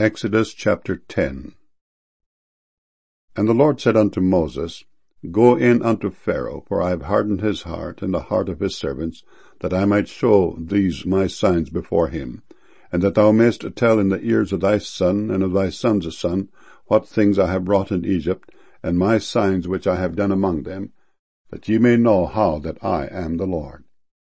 Exodus chapter 10. And the Lord said unto Moses, Go in unto Pharaoh, for I have hardened his heart and the heart of his servants, that I might show these my signs before him, and that thou mayest tell in the ears of thy son and of thy son's son what things I have wrought in Egypt, and my signs which I have done among them, that ye may know how that I am the Lord.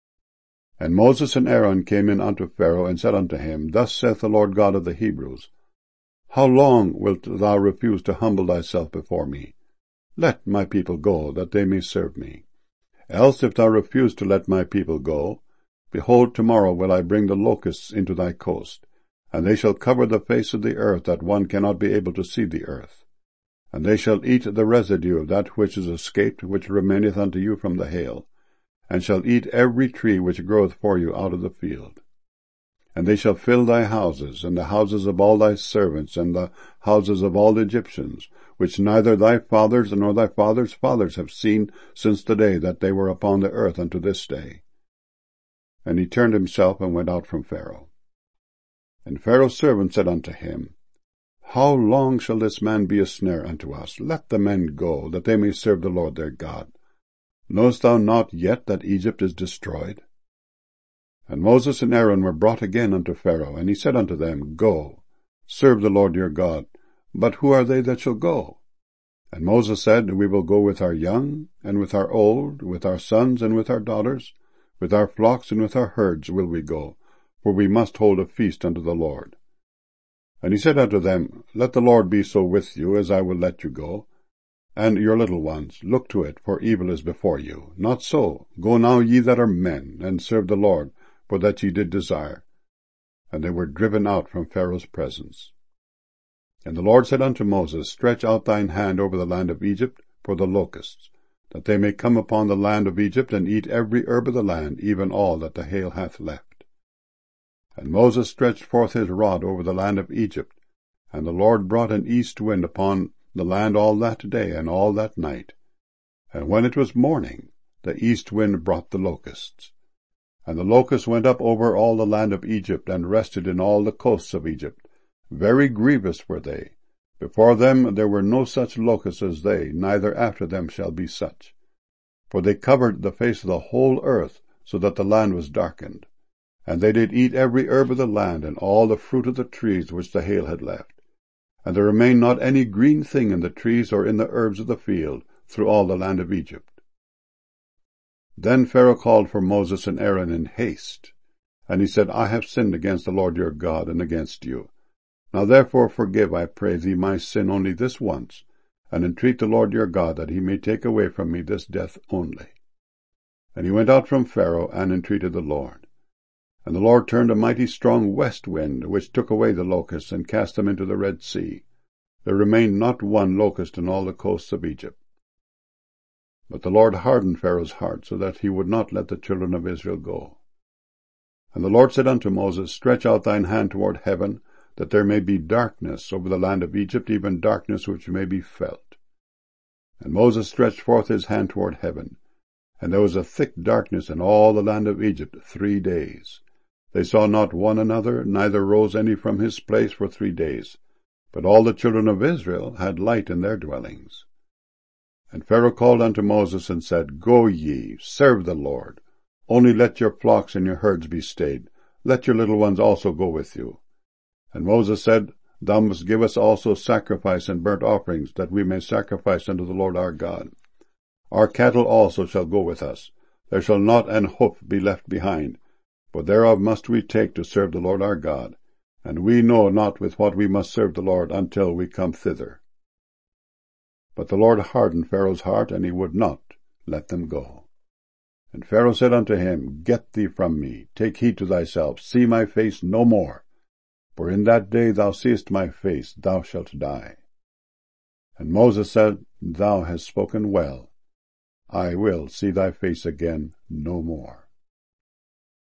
And Moses and Aaron came in unto Pharaoh, and said unto him, Thus saith the Lord God of the Hebrews, How long wilt thou refuse to humble thyself before me? Let my people go, that they may serve me. Else if thou refuse to let my people go, behold, tomorrow will I bring the locusts into thy coast, and they shall cover the face of the earth, that one cannot be able to see the earth. And they shall eat the residue of that which is escaped, which remaineth unto you from the hail, and shall eat every tree which groweth for you out of the field. And they shall fill thy houses, and the houses of all thy servants, and the houses of all the Egyptians, which neither thy fathers nor thy fathers' fathers have seen since the day that they were upon the earth unto this day. And he turned himself and went out from Pharaoh. And Pharaoh's servant said unto him, How long shall this man be a snare unto us? Let the men go, that they may serve the Lord their God. Knowest thou not yet that Egypt is destroyed? And Moses and Aaron were brought again unto Pharaoh, and he said unto them, Go, serve the Lord your God. But who are they that shall go? And Moses said, We will go with our young, and with our old, with our sons, and with our daughters, with our flocks, and with our herds will we go, for we must hold a feast unto the Lord. And he said unto them, Let the Lord be so with you, as I will let you go. And your little ones, look to it, for evil is before you. Not so. Go now ye that are men, and serve the Lord, for that ye did desire. And they were driven out from Pharaoh's presence. And the Lord said unto Moses, Stretch out thine hand over the land of Egypt for the locusts, that they may come upon the land of Egypt, and eat every herb of the land, even all that the hail hath left. And Moses stretched forth his rod over the land of Egypt, and the Lord brought an east wind upon the land all that day and all that night. And when it was morning, the east wind brought the locusts. And the locusts went up over all the land of Egypt, and rested in all the coasts of Egypt. Very grievous were they. Before them there were no such locusts as they, neither after them shall be such. For they covered the face of the whole earth, so that the land was darkened. And they did eat every herb of the land, and all the fruit of the trees which the hail had left. And there remained not any green thing in the trees or in the herbs of the field, through all the land of Egypt. Then Pharaoh called for Moses and Aaron in haste. And he said, I have sinned against the Lord your God, and against you. Now therefore forgive, I pray thee, my sin only this once, and entreat the Lord your God, that he may take away from me this death only. And he went out from Pharaoh, and entreated the Lord. And the Lord turned a mighty strong west wind, which took away the locusts, and cast them into the Red Sea. There remained not one locust in all the coasts of Egypt. But the Lord hardened Pharaoh's heart, so that he would not let the children of Israel go. And the Lord said unto Moses, Stretch out thine hand toward heaven, that there may be darkness over the land of Egypt, even darkness which may be felt. And Moses stretched forth his hand toward heaven, and there was a thick darkness in all the land of Egypt 3 days. They saw not one another, neither rose any from his place for 3 days. But all the children of Israel had light in their dwellings. And Pharaoh called unto Moses, and said, Go ye, serve the Lord. Only let your flocks and your herds be stayed. Let your little ones also go with you. And Moses said, Thou must give us also sacrifice and burnt offerings, that we may sacrifice unto the Lord our God. Our cattle also shall go with us. There shall not an hoof be left behind, for thereof must we take to serve the Lord our God. And we know not with what we must serve the Lord until we come thither. But the Lord hardened Pharaoh's heart, and he would not let them go. And Pharaoh said unto him, Get thee from me, take heed to thyself, see my face no more. For in that day thou seest my face, thou shalt die. And Moses said, Thou hast spoken well. I will see thy face again no more.